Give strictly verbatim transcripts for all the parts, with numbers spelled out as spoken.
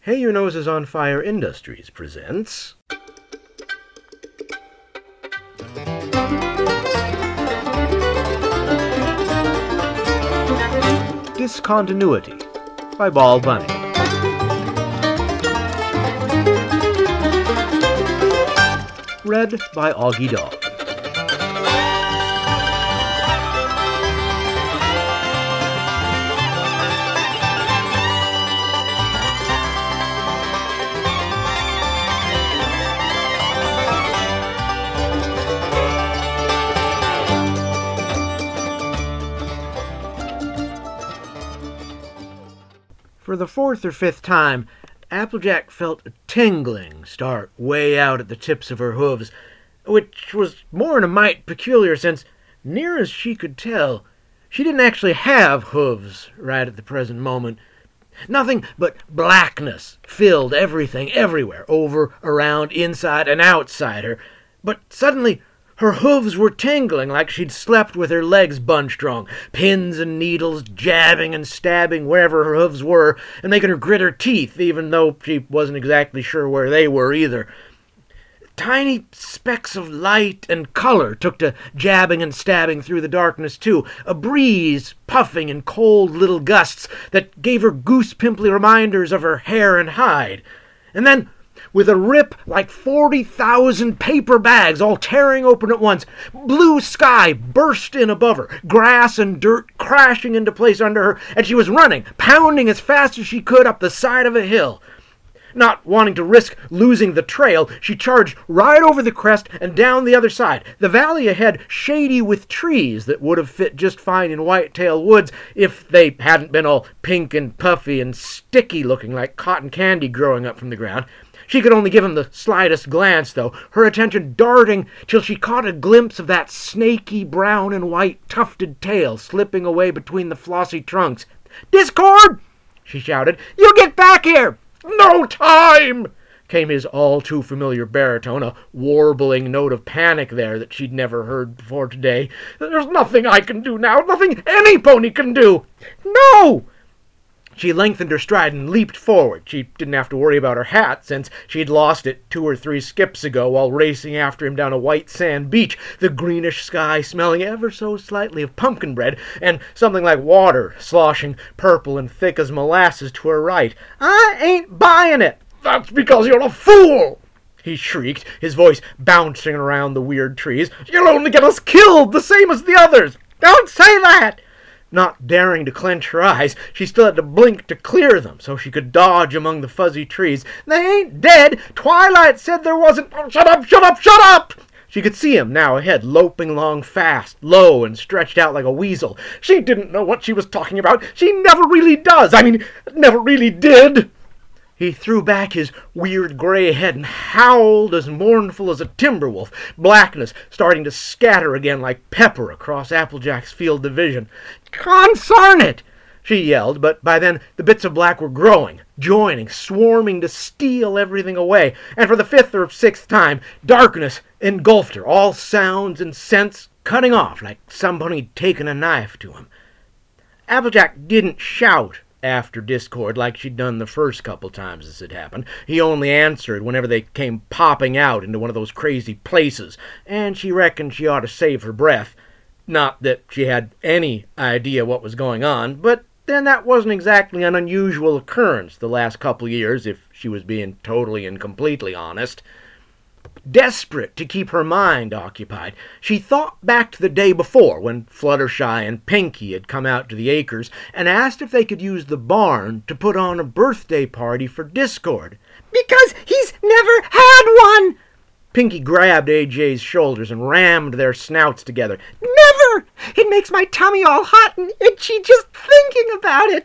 Hey Your Nose is on Fire Industries presents Discontinuity by Ball Bunny. Read by Augie Dog. For the fourth or fifth time, Applejack felt a tingling start way out at the tips of her hooves, which was more than a mite peculiar since, near as she could tell, she didn't actually have hooves right at the present moment. Nothing but blackness filled everything everywhere, over, around, inside, and outside her. But suddenly, her hooves were tingling like she'd slept with her legs bunched wrong, pins and needles jabbing and stabbing wherever her hooves were, and making her grit her teeth, even though she wasn't exactly sure where they were either. Tiny specks of light and color took to jabbing and stabbing through the darkness, too, a breeze puffing in cold little gusts that gave her goose-pimply reminders of her hair and hide. And then, with a rip like forty thousand paper bags all tearing open at once, blue sky burst in above her, grass and dirt crashing into place under her, and she was running, pounding as fast as she could up the side of a hill. Not wanting to risk losing the trail, she charged right over the crest and down the other side, the valley ahead shady with trees that would have fit just fine in Whitetail Woods if they hadn't been all pink and puffy and sticky looking like cotton candy growing up from the ground. She could only give him the slightest glance, though, her attention darting till she caught a glimpse of that snaky brown and white tufted tail slipping away between the flossy trunks. "Discord!" she shouted. "You get back here!" "No time!" came his all-too-familiar baritone, a warbling note of panic there that she'd never heard before today. "There's nothing I can do now, nothing any pony can do." "No!" She lengthened her stride and leaped forward. She didn't have to worry about her hat, since she'd lost it two or three skips ago while racing after him down a white sand beach, the greenish sky smelling ever so slightly of pumpkin bread, and something like water sloshing purple and thick as molasses to her right. "I ain't buying it." "That's because you're a fool!" he shrieked, his voice bouncing around the weird trees. "You'll only get us killed, the same as the others." "Don't say that!" Not daring to clench her eyes, she still had to blink to clear them so she could dodge among the fuzzy trees. "They ain't dead! Twilight said there wasn't—" "Oh, shut up, shut up, shut up!" She could see him now ahead, loping along fast, low, and stretched out like a weasel. She didn't know what she was talking about. She never really does. I mean, never really did. He threw back his weird gray head and howled as mournful as a timber wolf, blackness starting to scatter again like pepper across Applejack's field of vision. "Consarn it!" she yelled, but by then the bits of black were growing, joining, swarming to steal everything away, and for the fifth or sixth time, darkness engulfed her, all sounds and scents cutting off like somebody'd taken a knife to him. Applejack didn't shout after Discord like she'd done the first couple times this had happened. He only answered whenever they came popping out into one of those crazy places, and she reckoned she ought to save her breath. Not that she had any idea what was going on, but then that wasn't exactly an unusual occurrence the last couple years, if she was being totally and completely honest. Desperate to keep her mind occupied, she thought back to the day before when Fluttershy and Pinky had come out to the acres and asked if they could use the barn to put on a birthday party for Discord. "Because he's never had one!" Pinky grabbed A J's shoulders and rammed their snouts together. "Never! It makes my tummy all hot and itchy just thinking about it."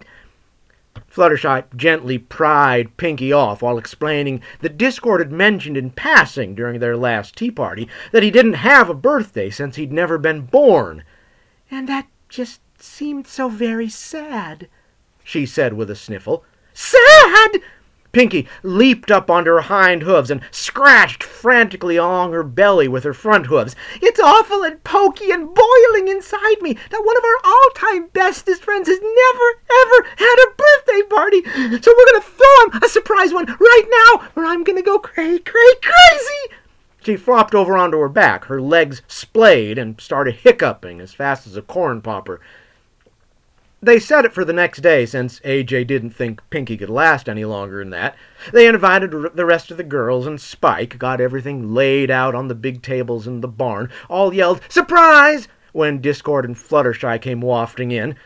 Fluttershy gently pried Pinky off while explaining that Discord had mentioned in passing during their last tea party that he didn't have a birthday since he'd never been born. "And that just seemed so very sad," she said with a sniffle. "Sad!" Pinky leaped up onto her hind hooves and scratched frantically along her belly with her front hooves. "It's awful and pokey and boiling inside me that one of our all-time bestest friends has never, ever had a birthday party. So we're going to throw him a surprise one right now, or I'm going to go cray, cray, crazy." She flopped over onto her back, her legs splayed, and started hiccuping as fast as a corn popper. They set it for the next day, since A J didn't think Pinky could last any longer than that. They invited the rest of the girls, and Spike got everything laid out on the big tables in the barn. All yelled, "Surprise!" when Discord and Fluttershy came wafting in.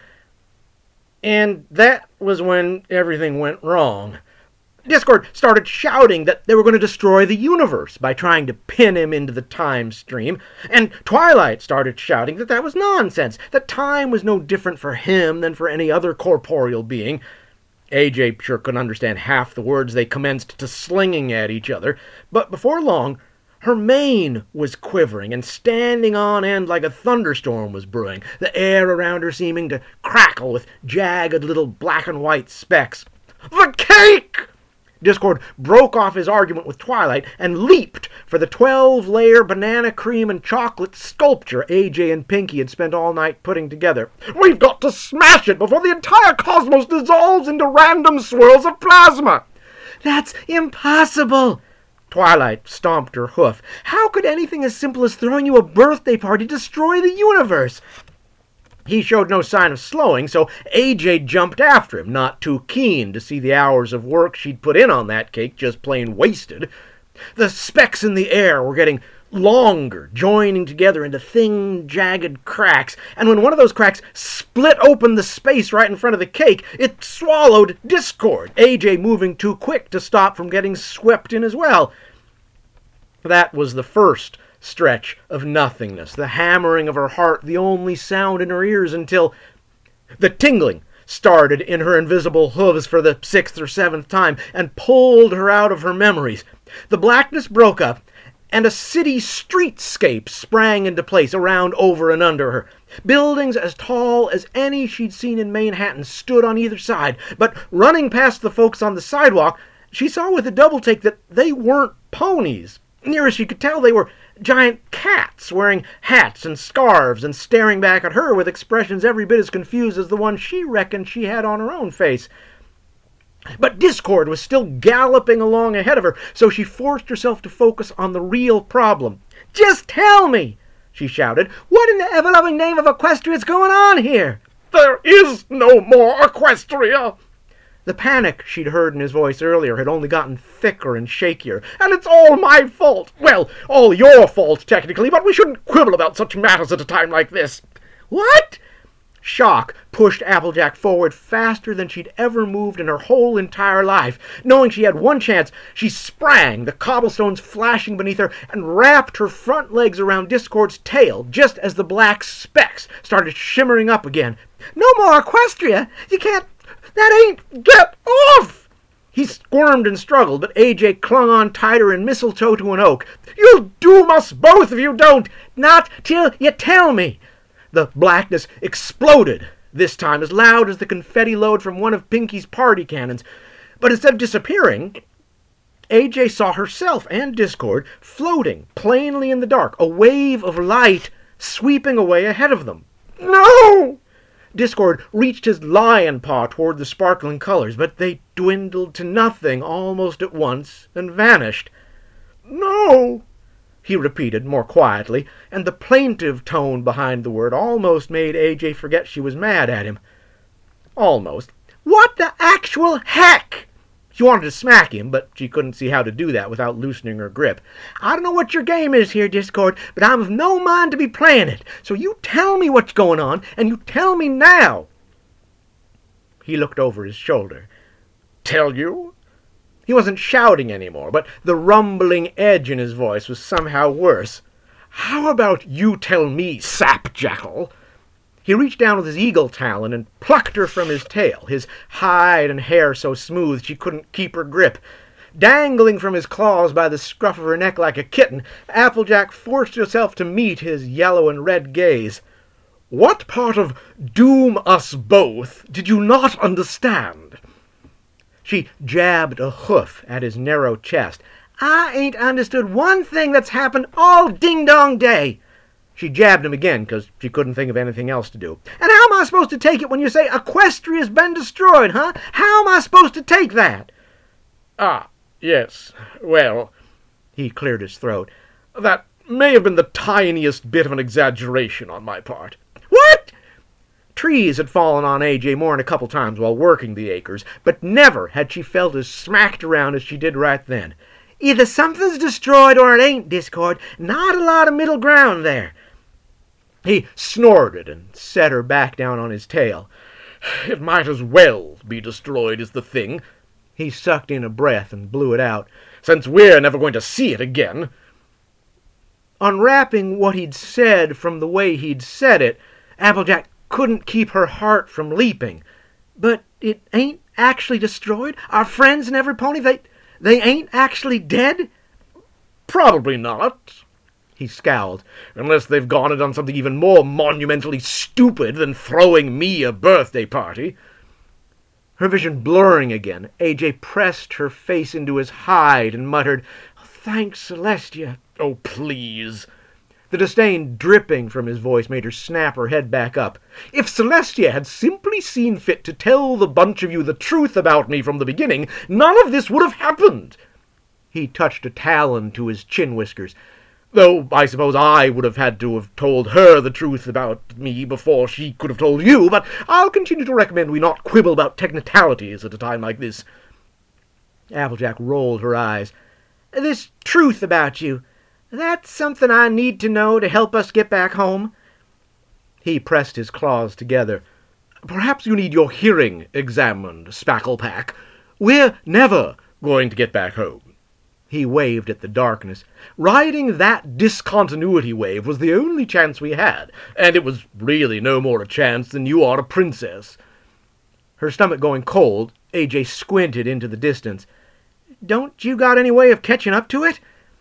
And that was when everything went wrong. Discord started shouting that they were going to destroy the universe by trying to pin him into the time stream, and Twilight started shouting that that was nonsense, that time was no different for him than for any other corporeal being. A J sure couldn't understand half the words they commenced to slinging at each other, but before long, her mane was quivering, and standing on end like a thunderstorm was brewing, the air around her seeming to crackle with jagged little black and white specks. "The cake!" Discord broke off his argument with Twilight and leaped for the twelve-layer banana cream and chocolate sculpture A J and Pinky had spent all night putting together. "We've got to smash it before the entire cosmos dissolves into random swirls of plasma!" "That's impossible!" Twilight stomped her hoof. "How could anything as simple as throwing you a birthday party destroy the universe?" He showed no sign of slowing, so A J jumped after him, not too keen to see the hours of work she'd put in on that cake just plain wasted. The specks in the air were getting longer, joining together into thin, jagged cracks, and when one of those cracks split open the space right in front of the cake, it swallowed Discord, A J moving too quick to stop from getting swept in as well. That was the first stretch of nothingness, the hammering of her heart the only sound in her ears until the tingling started in her invisible hooves for the sixth or seventh time and pulled her out of her memories. The blackness broke up, and a city streetscape sprang into place around, over, and under her. Buildings as tall as any she'd seen in Manhattan stood on either side, but running past the folks on the sidewalk, she saw with a double take that they weren't ponies. Near as she could tell, they were giant cats wearing hats and scarves and staring back at her with expressions every bit as confused as the one she reckoned she had on her own face. But Discord was still galloping along ahead of her, so she forced herself to focus on the real problem. "Just tell me," she shouted, "what in the ever-loving name of Equestria is going on here?" "There is no more Equestria!" The panic she'd heard in his voice earlier had only gotten thicker and shakier. "And it's all my fault! Well, all your fault, technically, but we shouldn't quibble about such matters at a time like this." "What?" Shock pushed Applejack forward faster than she'd ever moved in her whole entire life. Knowing she had one chance, she sprang, the cobblestones flashing beneath her, and wrapped her front legs around Discord's tail just as the black specks started shimmering up again. "No more Equestria! You can't... That ain't... Get off!" He squirmed and struggled, but A J clung on tighter and mistletoe to an oak. "You'll doom us both if you don't!" "Not till you tell me!" The blackness exploded, this time as loud as the confetti load from one of Pinky's party cannons. But instead of disappearing, A J saw herself and Discord floating plainly in the dark, a wave of light sweeping away ahead of them. "No!" Discord reached his lion paw toward the sparkling colors, but they dwindled to nothing almost at once and vanished. "No!" he repeated more quietly, and the plaintive tone behind the word almost made A J forget she was mad at him. Almost. "What the actual heck?" She wanted to smack him, but she couldn't see how to do that without loosening her grip. "I don't know what your game is here, Discord, but I'm of no mind to be playing it. So you tell me what's going on, and you tell me now." He looked over his shoulder. "Tell you?" He wasn't shouting anymore, but the rumbling edge in his voice was somehow worse. "How about you tell me, Sapjackal?" He reached down with his eagle talon and plucked her from his tail, his hide and hair so smooth she couldn't keep her grip. Dangling from his claws by the scruff of her neck like a kitten, Applejack forced herself to meet his yellow and red gaze. "What part of doom us both did you not understand?" She jabbed a hoof at his narrow chest. "I ain't understood one thing that's happened all ding-dong day." She jabbed him again, because she couldn't think of anything else to do. "And how am I supposed to take it when you say Equestria's been destroyed, huh? How am I supposed to take that?" "Ah, yes, well," he cleared his throat, "that may have been the tiniest bit of an exaggeration on my part." "What?" Trees had fallen on A J more than a couple times while working the acres, but never had she felt as smacked around as she did right then. "Either something's destroyed or it ain't, Discord. Not a lot of middle ground there." He snorted and set her back down on his tail. "It might as well be destroyed is the thing." He sucked in a breath and blew it out. "Since we're never going to see it again." Unwrapping what he'd said from the way he'd said it, Applejack couldn't keep her heart from leaping. "But it ain't actually destroyed? Our friends and every pony, they, they ain't actually dead?" "Probably not." He scowled. "Unless they've gone and done something even more monumentally stupid than throwing me a birthday party." Her vision blurring again, A J pressed her face into his hide and muttered, "Thanks, Celestia." "Oh, please." The disdain dripping from his voice made her snap her head back up. "If Celestia had simply seen fit to tell the bunch of you the truth about me from the beginning, none of this would have happened." He touched a talon to his chin whiskers. "Though I suppose I would have had to have told her the truth about me before she could have told you, but I'll continue to recommend we not quibble about technicalities at a time like this." Applejack rolled her eyes. "This truth about you, that's something I need to know to help us get back home?" He pressed his claws together. "Perhaps you need your hearing examined, Spacklepack. We're never going to get back home." He waved at the darkness. "Riding that discontinuity wave was the only chance we had, and it was really no more a chance than you are a princess." Her stomach going cold, A J squinted into the distance. "Don't you got any way of catching up to it?"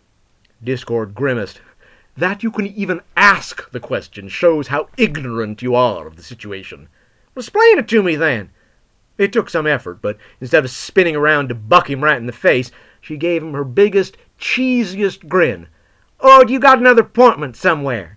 Discord grimaced. "That you can even ask the question shows how ignorant you are of the situation." "Explain it to me, then." It took some effort, but instead of spinning around to buck him right in the face, she gave him her biggest, cheesiest grin. "Or do you got another appointment somewhere?"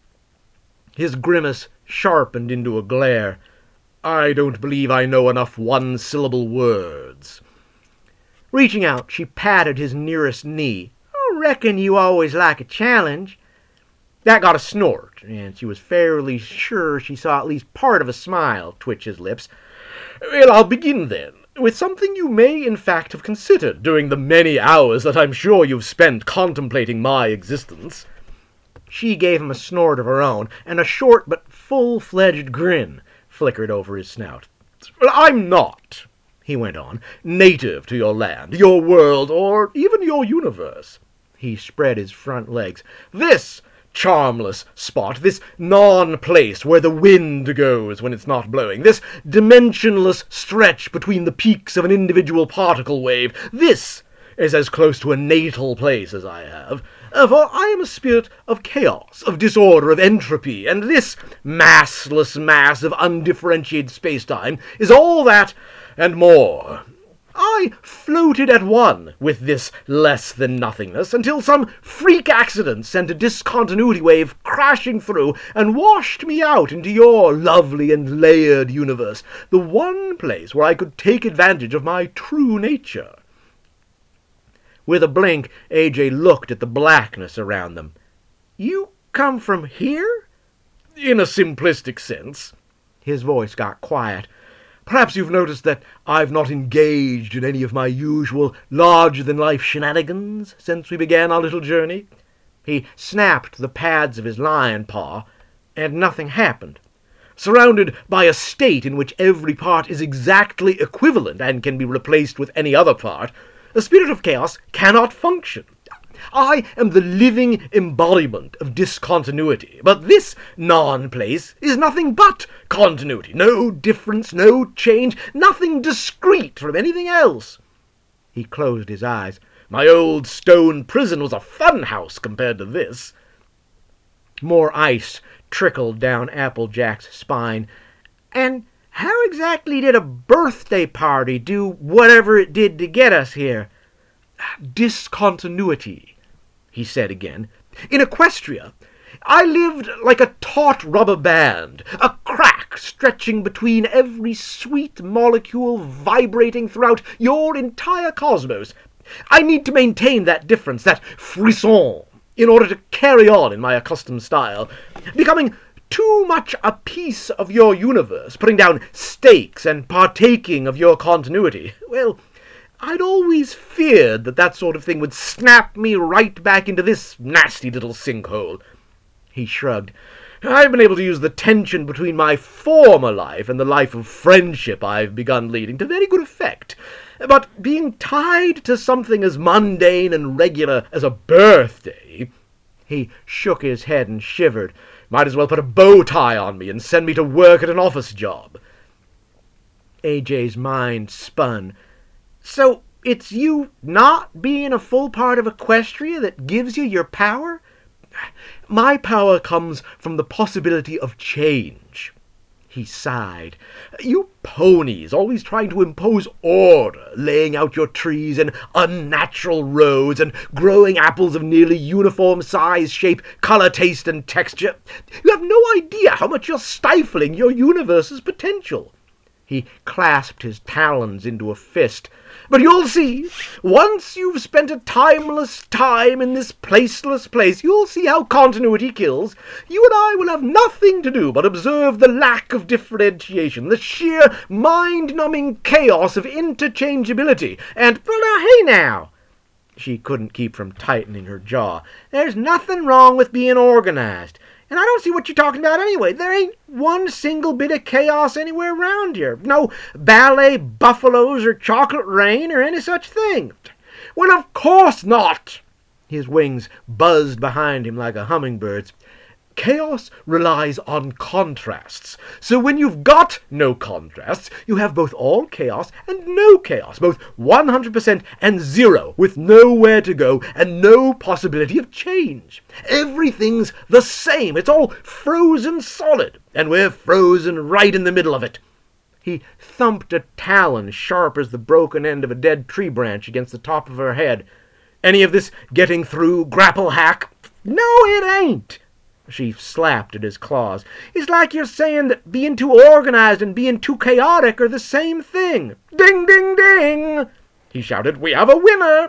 His grimace sharpened into a glare. "I don't believe I know enough one-syllable words." Reaching out, she patted his nearest knee. "I reckon you always like a challenge." That got a snort, and she was fairly sure she saw at least part of a smile twitch his lips. "Well, I'll begin then, with something you may in fact have considered during the many hours that I'm sure you've spent contemplating my existence." She gave him a snort of her own, and a short but full-fledged grin flickered over his snout. "Well, I'm not," he went on, "native to your land, your world, or even your universe." He spread his front legs. "This charmless spot, this non-place where the wind goes when it's not blowing, this dimensionless stretch between the peaks of an individual particle wave, this is as close to a natal place as I have. For I am a spirit of chaos, of disorder, of entropy, and this massless mass of undifferentiated space-time is all that and more. I floated at one with this less-than-nothingness until some freak accident sent a discontinuity wave crashing through and washed me out into your lovely and layered universe, the one place where I could take advantage of my true nature." With a blink, A J looked at the blackness around them. "You come from here?" "In a simplistic sense." His voice got quiet. "Perhaps you've noticed that I've not engaged in any of my usual larger-than-life shenanigans since we began our little journey." He snapped the pads of his lion paw, and nothing happened. "Surrounded by a state in which every part is exactly equivalent and can be replaced with any other part, the spirit of chaos cannot function. I am the living embodiment of discontinuity, but this non-place is nothing but continuity. No difference, no change, nothing discrete from anything else." He closed his eyes. "My old stone prison was a fun house compared to this." More ice trickled down Applejack's spine. "And How exactly did a birthday party do whatever it did to get us here? Discontinuity, he said again. In Equestria, I lived like a taut rubber band, a crack stretching between every sweet molecule vibrating throughout your entire cosmos. I need to maintain that difference, that frisson, in order to carry on in my accustomed style, becoming too much a piece of your universe, putting down stakes and partaking of your continuity. Well, I'd always feared that that sort of thing would snap me right back into this nasty little sinkhole. He shrugged. I've been able to use the tension between my former life and the life of friendship I've begun leading to very good effect. But being tied to something as mundane and regular as a birthday... He shook his head and shivered. Might as well put a bow tie on me and send me to work at an office job. A J's mind spun. So it's you not being a full part of Equestria that gives you your power? My power comes from the possibility of change. He sighed. You ponies, always trying to impose order, laying out your trees in unnatural rows and growing apples of nearly uniform size, shape, color, taste, and texture. You have no idea how much you're stifling your universe's potential. He clasped his talons into a fist. But you'll see, once you've spent a timeless time in this placeless place, you'll see how continuity kills. You and I will have nothing to do but observe the lack of differentiation, the sheer mind-numbing chaos of interchangeability, and... Well, now, hey now! She couldn't keep from tightening her jaw. There's nothing wrong with being organized. And I don't see what you're talking about anyway. There ain't one single bit of chaos anywhere around here. No ballet buffaloes or chocolate rain or any such thing. Well, of course not. His wings buzzed behind him like a hummingbird's. Chaos relies on contrasts. So when you've got no contrasts, you have both all chaos and no chaos, both one hundred percent and zero, with nowhere to go and no possibility of change. Everything's the same. It's all frozen solid, and we're frozen right in the middle of it. He thumped a talon sharp as the broken end of a dead tree branch against the top of her head. Any of this getting through, grapple hack? No, it ain't. She slapped at his claws. It's like you're saying that being too organized and being too chaotic are the same thing. Ding, ding, ding! He shouted, we have a winner!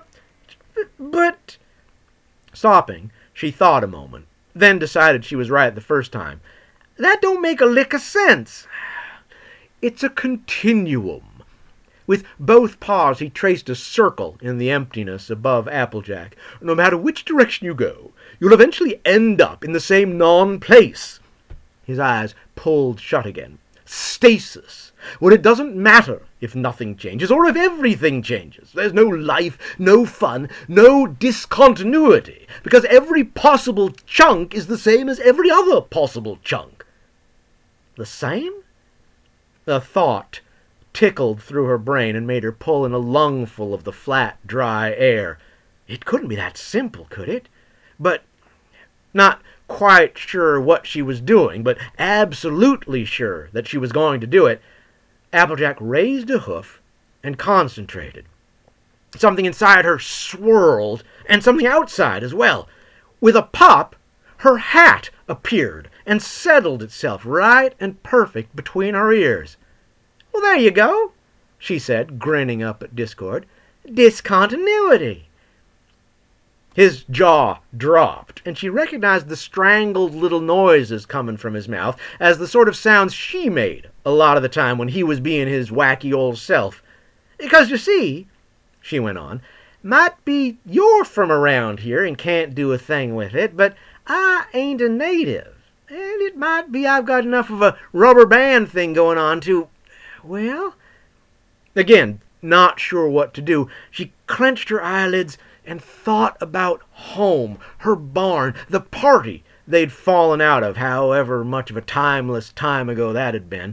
But... Stopping, she thought a moment, then decided she was right the first time. That don't make a lick of sense. It's a continuum. With both paws he traced a circle in the emptiness above Applejack. No matter which direction you go, you'll eventually end up in the same non-place. His eyes pulled shut again. Stasis, where it doesn't matter if nothing changes or if everything changes. There's no life, no fun, no discontinuity, because every possible chunk is the same as every other possible chunk. The same? A thought tickled through her brain and made her pull in a lungful of the flat, dry air. It couldn't be that simple, could it? But, not quite sure what she was doing, but absolutely sure that she was going to do it, Applejack raised a hoof and concentrated. Something inside her swirled, and something outside as well. With a pop, her hat appeared and settled itself right and perfect between her ears. Well, there you go, she said, grinning up at Discord. Discontinuity. His jaw dropped, and she recognized the strangled little noises coming from his mouth as the sort of sounds she made a lot of the time when he was being his wacky old self. Because, you see, she went on, might be you're from around here and can't do a thing with it, but I ain't a native. And it might be I've got enough of a rubber band thing going on to... Well... Again, not sure what to do, she clenched her eyelids and thought about home, her barn, the party they'd fallen out of, however much of a timeless time ago that had been.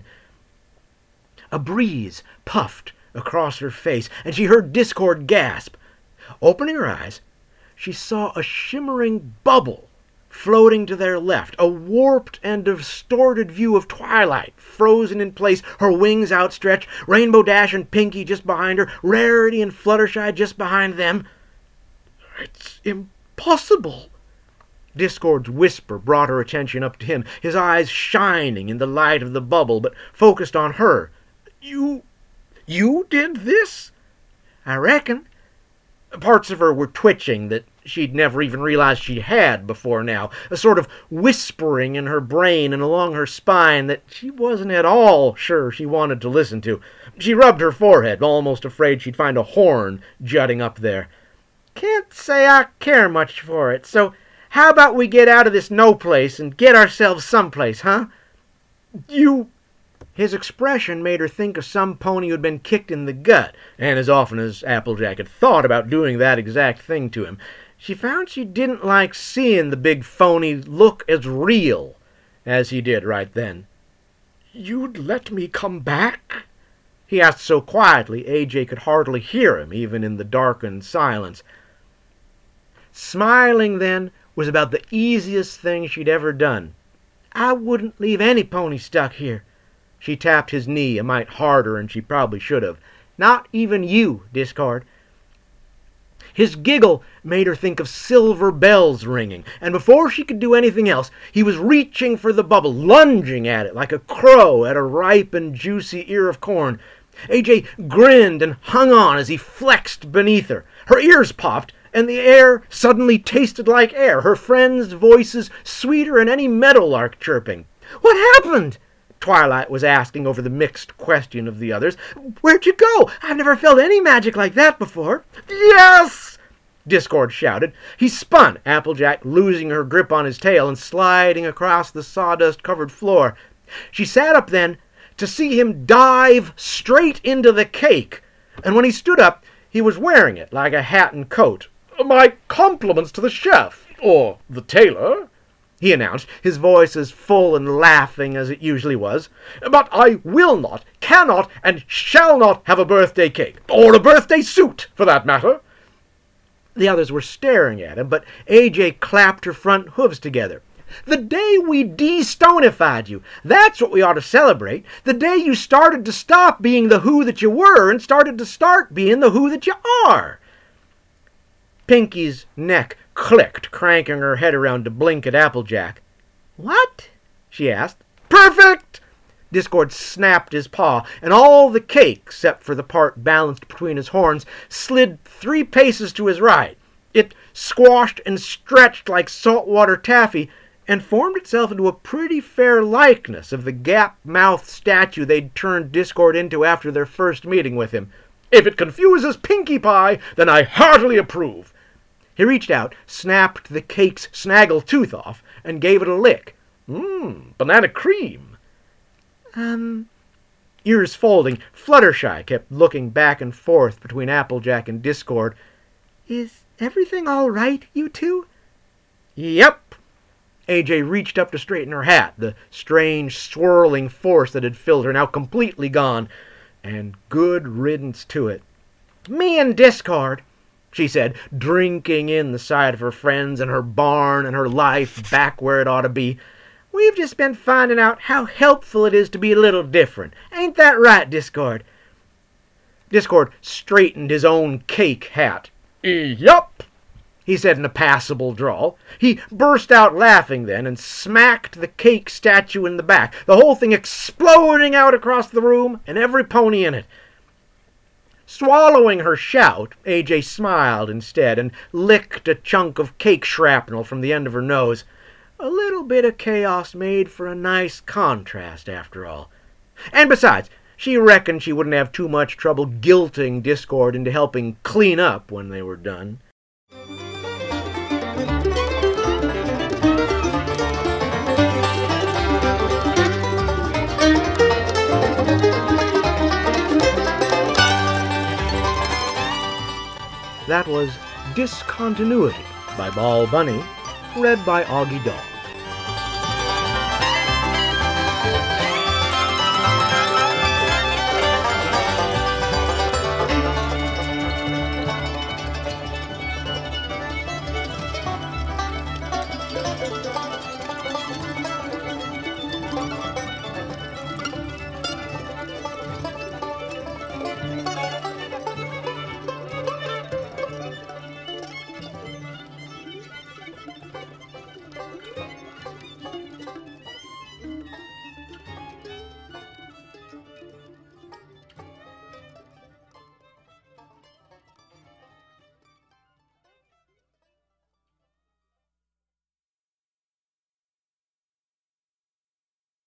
A breeze puffed across her face, and she heard Discord gasp. Opening her eyes, she saw a shimmering bubble floating to their left, a warped and distorted view of Twilight, frozen in place, her wings outstretched, Rainbow Dash and Pinkie just behind her, Rarity and Fluttershy just behind them. "It's impossible." Discord's whisper brought her attention up to him, his eyes shining in the light of the bubble, but focused on her. "You... you did this?" "I reckon." Parts of her were twitching that she'd never even realized she had before now, a sort of whispering in her brain and along her spine that she wasn't at all sure she wanted to listen to. She rubbed her forehead, almost afraid she'd find a horn jutting up there. "Can't say I care much for it, so how about we get out of this no place and get ourselves someplace, huh?" "You..." His expression made her think of some pony who had been kicked in the gut, and as often as Applejack had thought about doing that exact thing to him, she found she didn't like seeing the big phony look as real as he did right then. "You'd let me come back?" he asked so quietly A J could hardly hear him, even in the darkened silence. Smiling then was about the easiest thing she'd ever done. "I wouldn't leave any pony stuck here." She tapped his knee a mite harder than she probably should have. "Not even you, Discard." His giggle made her think of silver bells ringing, and before she could do anything else, he was reaching for the bubble, lunging at it like a crow at a ripe and juicy ear of corn. A J grinned and hung on as he flexed beneath her. Her ears popped, and the air suddenly tasted like air, her friends' voices sweeter than any meadowlark chirping. "What happened?" Twilight was asking over the mixed question of the others. "Where'd you go? I've never felt any magic like that before." "Yes!" Discord shouted. He spun, Applejack losing her grip on his tail and sliding across the sawdust-covered floor. She sat up then to see him dive straight into the cake, and when he stood up, he was wearing it like a hat and coat. "My compliments to the chef, or the tailor," he announced, his voice as full and laughing as it usually was. "But I will not, cannot, and shall not have a birthday cake, or a birthday suit, for that matter." The others were staring at him, but A J clapped her front hooves together. "The day we de-stonified you, that's what we ought to celebrate. The day you started to stop being the who that you were and started to start being the who that you are." Pinkie's neck clicked, cranking her head around to blink at Applejack. "What?" she asked. "Perfect!" Discord snapped his paw, and all the cake, except for the part balanced between his horns, slid three paces to his right. It squashed and stretched like saltwater taffy, and formed itself into a pretty fair likeness of the gap-mouthed statue they'd turned Discord into after their first meeting with him. "If it confuses Pinkie Pie, then I heartily approve." He reached out, snapped the cake's snaggle tooth off, and gave it a lick. Mmm, banana cream. Um... Ears folding, Fluttershy kept looking back and forth between Applejack and Discord. "Is everything all right, you two?" "Yep." A J reached up to straighten her hat, the strange swirling force that had filled her now completely gone, and good riddance to it. "Me and Discord," she said, drinking in the sight of her friends and her barn and her life back where it ought to be. "We've just been finding out how helpful it is to be a little different. Ain't that right, Discord?" Discord straightened his own cake hat. "Yup," he said in a passable drawl. He burst out laughing then and smacked the cake statue in the back, the whole thing exploding out across the room and every pony in it. Swallowing her shout, A J smiled instead and licked a chunk of cake shrapnel from the end of her nose. A little bit of chaos made for a nice contrast, after all. And besides, she reckoned she wouldn't have too much trouble guilting Discord into helping clean up when they were done. That was Discontinuity by Ball Bunny, read by Augie Dog.